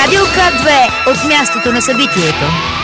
Радио К2 от мястото на събитието.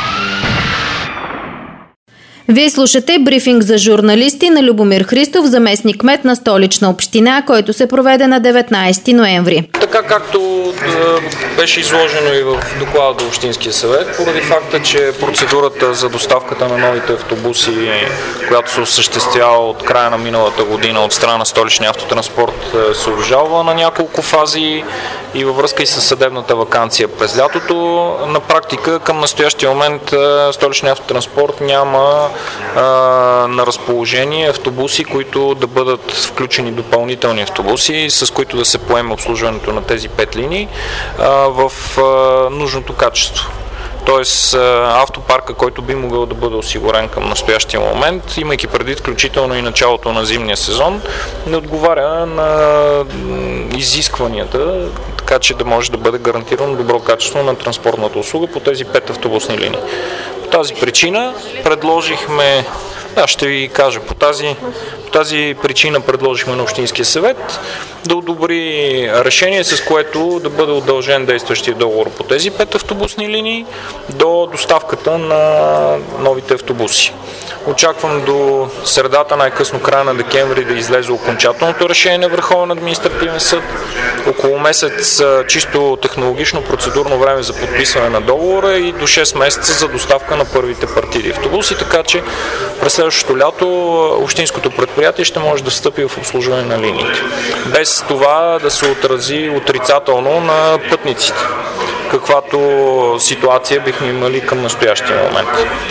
Вие слушате брифинг за журналисти на Любомир Христов, заместник-кмет на Столична община, който се проведе на 19 ноември. Така както беше изложено и в доклада до Общинския съвет, поради факта, че процедурата за доставката на новите автобуси, която се осъществява от края на миналата година от страна на Столичния автотранспорт, се обжалва на няколко фази и във връзка и с съдебната ваканция през лятото, на практика към настоящия момент Столичния автотранспорт няма на разположение автобуси, които да бъдат включени допълнителни автобуси, с които да се поеме обслужването на тези 5 линии в нужното качество. Тоест автопарка, който би могъл да бъде осигурен към настоящия момент, имайки предвид включително и началото на зимния сезон, не отговаря на изискванията, така че да може да бъде гарантирано добро качество на транспортната услуга по тези 5 автобусни линии. По тази причина предложихме, ще ви кажа, по тази причина предложихме на Общинския съвет да одобри решение, с което да бъде удължен действащия договор по тези 5 автобусни линии до доставката на новите автобуси. Очаквам до средата, най-късно края на декември, да излезе окончателното решение на Върховен административен съд. Около месец чисто технологично процедурно време за подписване на договора и до 6 месеца за доставка на първите партиди автобуси, така че през следващото лято общинското предприятие ще може да встъпи в обслужване на линиите. Без това да се отрази отрицателно на пътниците, каквато ситуация бихме имали към настоящия момент.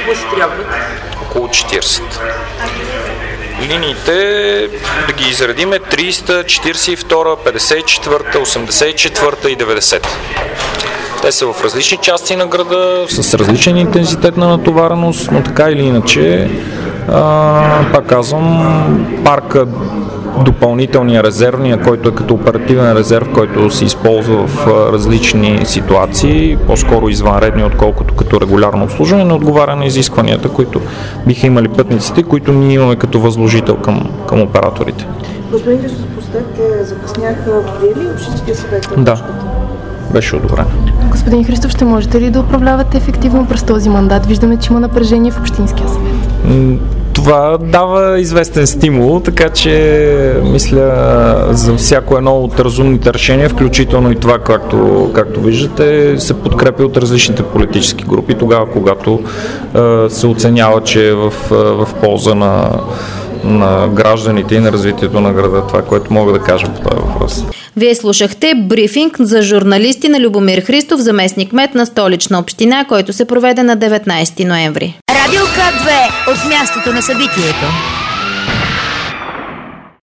Около 40. Линиите, да ги изредиме, 30, 42, 54, 84 и 90. Те са в различни части на града, с различен интензитет на натовареност, но така или иначе, пак казвам, парка допълнителния резервния, който е като оперативен резерв, който се използва в различни ситуации, по-скоро извънредни, отколкото като регулярно обслужване, не отговаря на изискванията, които биха имали пътниците, които ние имаме като възложител към операторите. Господин Христов, простете, закъсняха приели Общинския съвет? Да, беше одобрено. Господин Христов, ще можете ли да управлявате ефективно през този мандат? Виждаме, че има напрежение в Общинския съвет. Това дава известен стимул, така че мисля за всяко едно от разумните решения, включително и това, както виждате, се подкрепя от различните политически групи, тогава когато се оценява, че е в полза на гражданите и на развитието на града. Това, което мога да кажа по този въпрос. Вие слушахте брифинг за журналисти на Любомир Христов, заместник-кмет на Столична община, който се проведе на 19 ноември. Радио К2 от мястото на събитието.